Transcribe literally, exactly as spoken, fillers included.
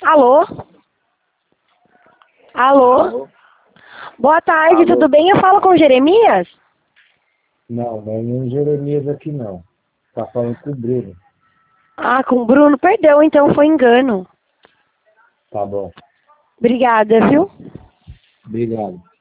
Alô? Alô? Alô? Boa tarde, Alô? tudo bem? Eu falo com o Jeremias? Não, não é nenhum Jeremias aqui não. Tá falando com o Bruno. Ah, com o Bruno? Perdão, então foi engano. Tá bom. Obrigada, viu? Obrigado.